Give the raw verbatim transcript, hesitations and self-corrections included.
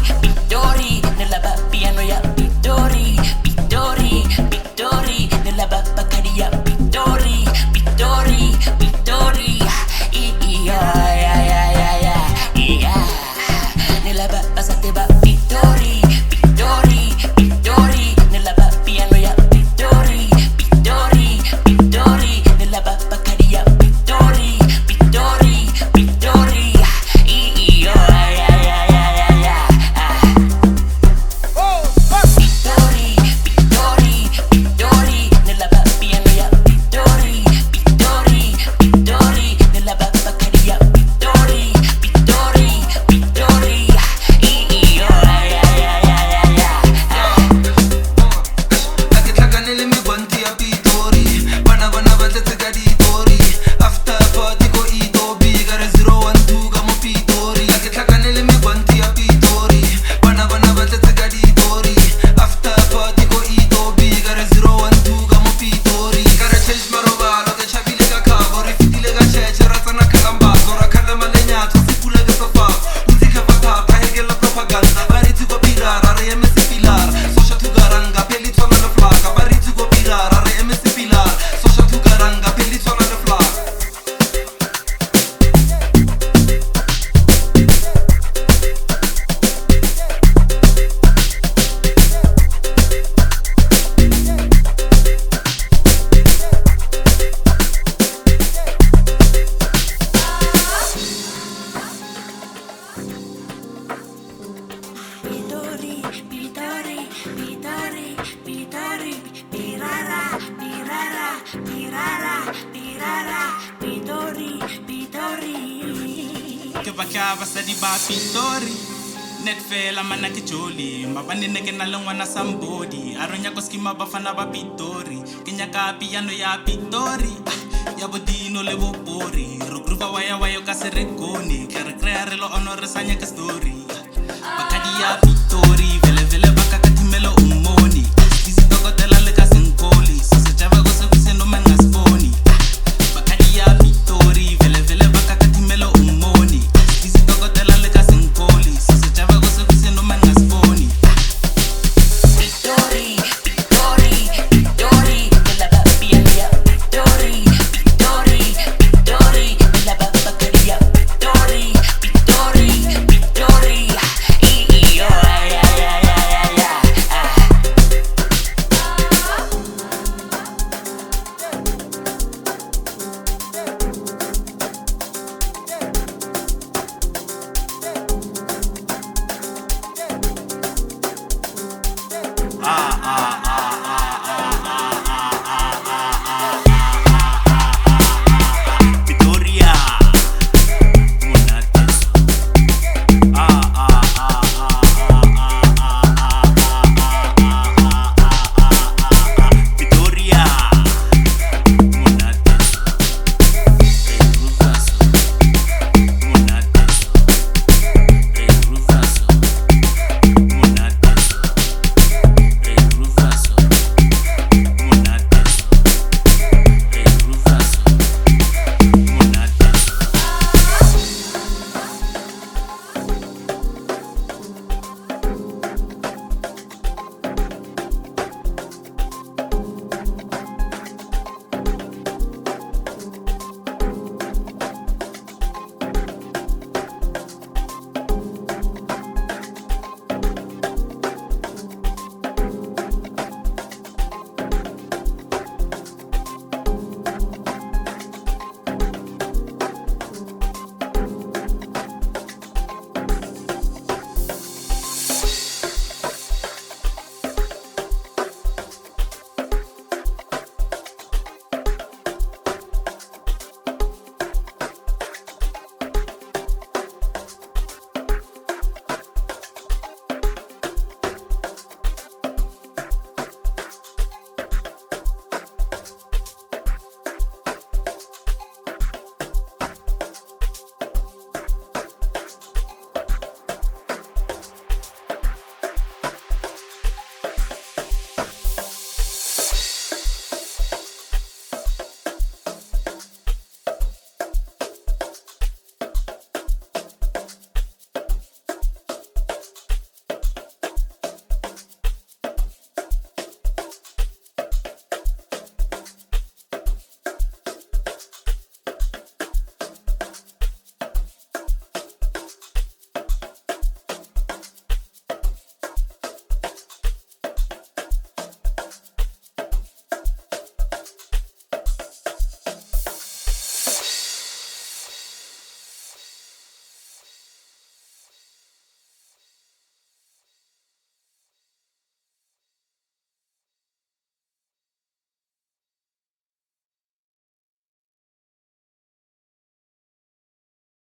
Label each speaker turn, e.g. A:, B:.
A: Pittori, nella ba piano ya Pittori, Pittori, Pittori, nella ba Bacadia Pittori, Pittori, Pittori, i i ya ya ya ya ya ya, nella ba basate ba Pittori, Pittori, Pittori, nella ba piano ya Pittori, Pittori, Pittori, nella ba Bacadia Pittori, Pittori, Pittori, i i ya ya ya ya ya ya. Pittori, Pittori, Pittori, nella ba piano ya Pittori, Pittori, Pittori, nella ba Bacadia Pittori, Pittori, Pittori, i i ya ya ya ya ya ya.
B: Akitlakanele mi banti ya Pittori, bana bana batete kaditori. After party go itobi, gara zero one two kamo Pittori. Akitlakanele mi banti ya Pittori, bana bana batete kaditori. After party go itobi, gara zero one two kamo Pittori. Gara change maroba, loke chabile ka kabo, refitile ka cheche, ratana kalamba, zora kala malenya, tosipule ka sofa. Uzi ka pata, tahegela propaganda, bariti go pilar, are emesi pilar, social to garanga, peli tona na flaka, bariti go pilar, are emesi pilar, social to garanga, peli tona na flaka.
A: Pittori, Pittori, Pittori, Pittori, Pirara, Pirara, Pirara, Pirara, Pittori, Pittori.
C: Ke batla basadi ba Pittori, net fela mana ke joli, mabane ne ke na le ngwana Sambodi, a ronya ko skima bafana ba Pittori, ke nyaka piano ya Pittori, ah, ya bodino le bopori, ro grupa waya wayo ka serekoni, ke re crea re lo honor sanya ke story, bakadi ya